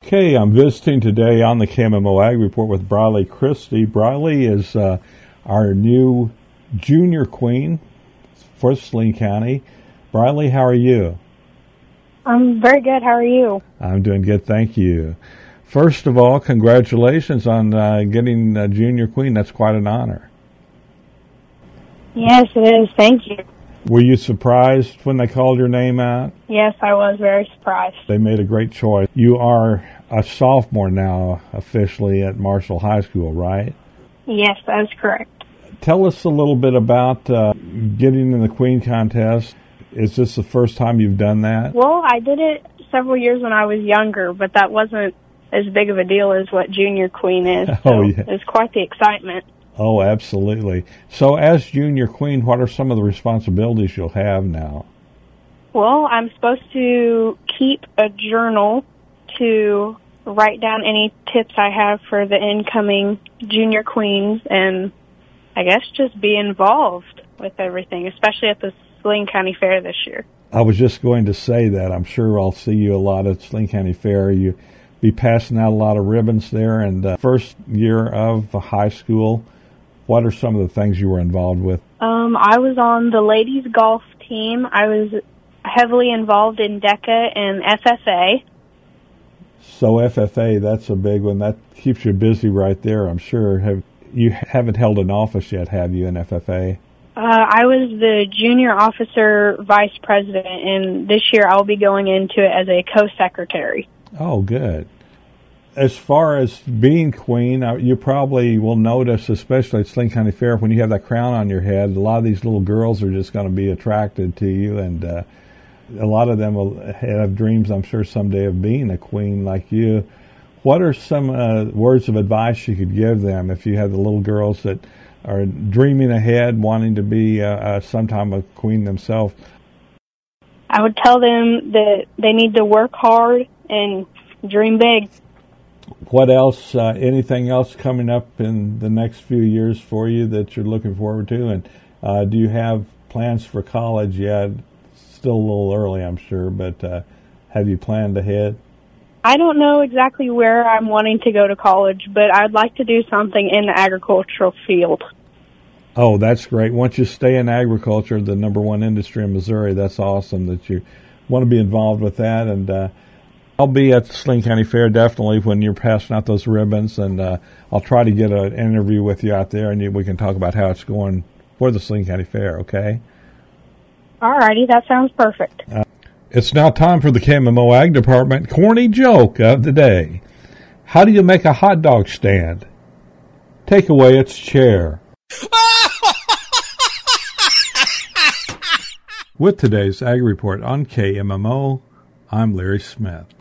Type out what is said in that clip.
Okay, I'm visiting today on the KMMO Ag Report with Briley Christie. Briley is our new junior queen for Saline County. Briley, how are you? I'm very good. How are you? I'm doing good, thank you. First of all, congratulations on getting junior queen. That's quite an honor. Yes, it is. Thank you. Were you surprised when they called your name out? Yes, I was very surprised. They made a great choice. You are a sophomore now officially at Marshall High School, right? Yes, that is correct. Tell us a little bit about getting in the Queen contest. Is this the first time you've done that? Well, I did it several years when I was younger, but that wasn't as big of a deal as what Junior Queen is. So yeah. It was quite the excitement. Oh, absolutely. So as Junior Queen, what are some of the responsibilities you'll have now? Well, I'm supposed to keep a journal to write down any tips I have for the incoming Junior Queens and I guess just be involved with everything, especially at the Saline County Fair this year. I was just going to say that. I'm sure I'll see you a lot at Saline County Fair. You be passing out a lot of ribbons there. And first year of high school, what are some of the things you were involved with? I was on the ladies golf team. I was heavily involved in DECA and FFA. So FFA, that's a big one. That keeps you busy right there, I'm sure. You haven't held an office yet, have you, in FFA? I was the junior officer vice president, and this year I'll be going into it as a co-secretary. Oh, good. As far as being queen, you probably will notice, especially at Saline County Fair, when you have that crown on your head, a lot of these little girls are just going to be attracted to you, and a lot of them will have dreams, I'm sure, someday of being a queen like you. What are some words of advice you could give them if you have the little girls that are dreaming ahead, wanting to be sometime a queen themselves? I would tell them that they need to work hard and dream big. What else, anything else coming up in the next few years for you that you're looking forward to? And do you have plans for college yet? Still a little early, I'm sure, but have you planned ahead? I don't know exactly where I'm wanting to go to college, but I'd like to do something in the agricultural field. Oh, that's great. Once you stay in agriculture, the number one industry in Missouri, that's awesome that you want to be involved with that. And I'll be at the Saline County Fair definitely when you're passing out those ribbons, and I'll try to get an interview with you out there, and we can talk about how it's going for the Saline County Fair, okay? All righty, that sounds perfect. It's now time for the KMMO Ag Department corny joke of the day. How do you make a hot dog stand? Take away its chair. With today's Ag Report on KMMO, I'm Larry Smith.